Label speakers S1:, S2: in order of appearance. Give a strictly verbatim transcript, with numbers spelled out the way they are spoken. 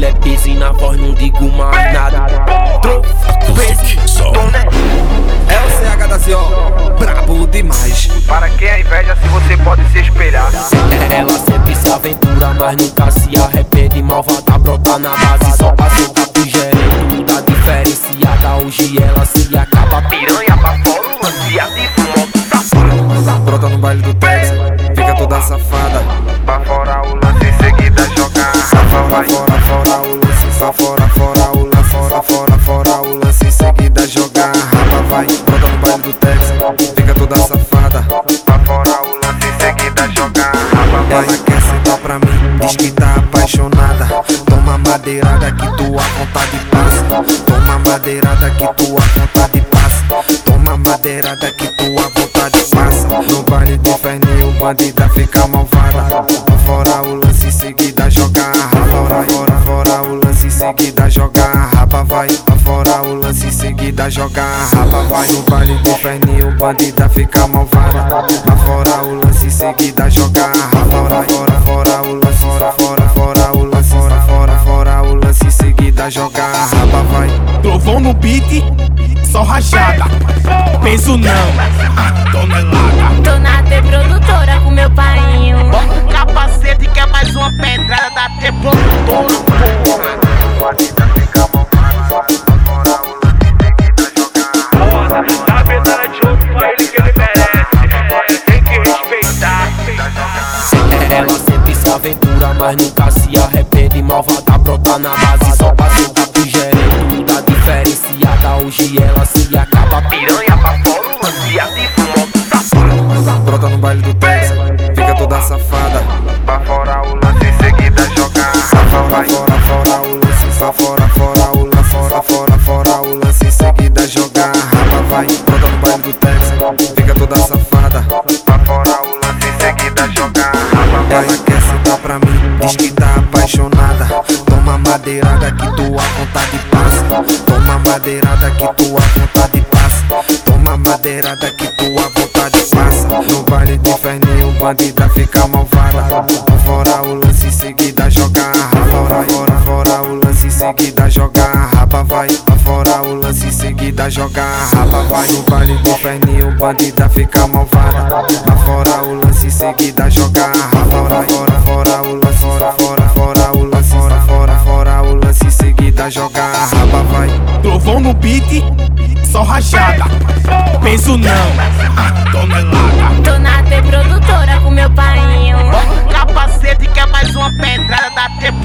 S1: bagulho é peso e na voz não digo mais nada.
S2: É o C H da C O, brabo demais.
S3: Para quem é inveja, se você pode se espelhar.
S1: Ela sempre se aventura, mas nunca se arrepende. Malvada brota na base, só passou papo gerente. Tudo diferenciada, hoje ela se acaba.
S3: Piranha pra fora, dia de fumo,
S2: Brota no baile do Texas, fica toda safada.
S3: pra fora o lance em seguida jogar.
S2: Fora, fora, fora o lance, só fora, fora o lance, fora, fora, fora o lance em seguida jogar. Raba vai, brota no baile do Texas, fica toda safada.
S3: Pra fora o lance em seguida jogar.
S2: Ela quer sentar pra mim, diz que tá apaixonada. Toma madeirada que tua vontade passa. Toma madeirada que tua vontade passa. Toma madeirada que tua vontade passa. No baile de Ferninho, bandida fica malvada. Fora o lance em seguida jogar. Fora, fora, fora o lance em seguida jogar. Raba vai, fora o lance em seguida jogar. Raba vai no baile de Ferninho, bandida fica malvada. Fora o lance em seguida jogar. Fora, fora, fora o lance, fora, fora, fora o lance, fora, fora, fora o lance em seguida jogar. Raba vai.
S4: Trovão no beat, só rachada. Penso não, tonelada.
S5: Tô na T produtora com meu painho.
S3: Capacete que é mais uma pedrada da T produtora, porra. Bandida fica malvada. Pra fora o lance em seguida jogar. Na verdade, outro pra ele que ele merece. Tem que respeitar.
S1: Ela sempre se aventura, mas nunca se arrepende. Malvada brota na base, só passou papo gerente. Tudo diferenciada, hoje ela se acaba.
S3: Piranha pra fora, dia de fumo,
S2: Brota no baile do Texas, fica toda safada.
S3: pra fora o lance em seguida jogar.
S2: Fora, fora, fora o lance, só fora, fora o lance, fora, fora, fora o lance em seguida jogar. Raba vai, brota no baile do Texas, fica toda safada.
S3: Pra fora o lance em seguida jogar.
S2: Ela quer sentar pra mim, diz que tá apaixonada. Toma madeirada que tua vontade passa. Toma madeirada que tua vontade passa. Toma madeirada que tua vontade passa. No baile de Ferninho, bandida fica malvada. Fora o lance em seguida jogar. Fora, fora, fora o lance em seguida jogar. Raba vai, fora o lance em seguida jogar. Raba vai no baile de Ferninho, bandida fica malvada. Fora o lance em seguida jogar. Fora, fora, fora o lance, fora, fora, fora o lance, fora, fora, fora o lance em seguida jogar. Raba vai.
S4: Trovão no beat, só rachada. Penso não, tonelada.
S5: Tô na T produtora com meu painho.
S3: Capacete que é mais uma pedrada da T